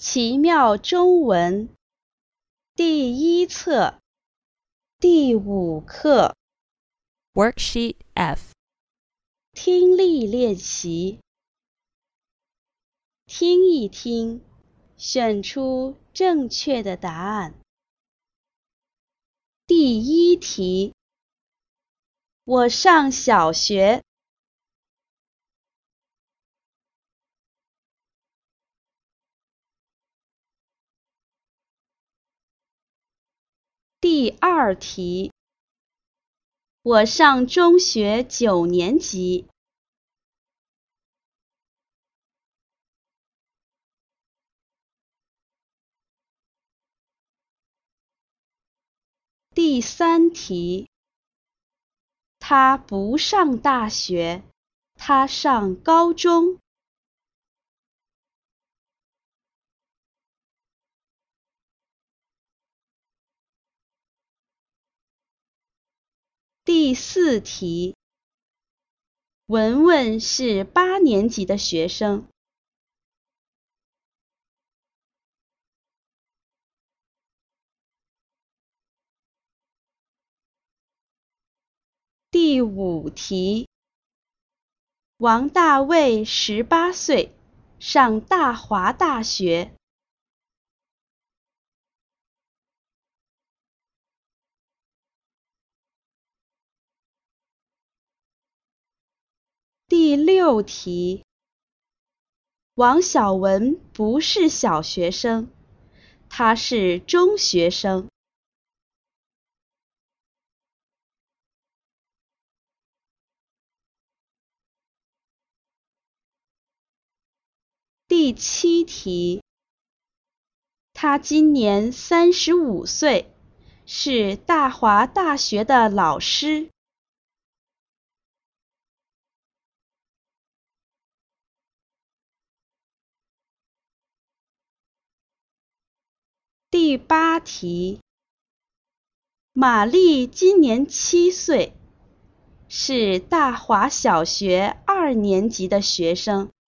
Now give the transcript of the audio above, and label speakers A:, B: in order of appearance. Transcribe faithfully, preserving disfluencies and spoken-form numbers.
A: 奇妙中文第一册第五课
B: Worksheet F
A: 听力练习。听一听，选出正确的答案。第一题，我上小学。第二题，我上中学九年级。第三题，他不上大学，他上高中。第四题，文文是八年级的学生。第五题，王大卫十八岁，上大华大学。第六题，王小文不是小学生，他是中学生。第七题，他今年三十五岁，是大华大学的老师。第八题，玛丽今年七岁，是大华小学二年级的学生。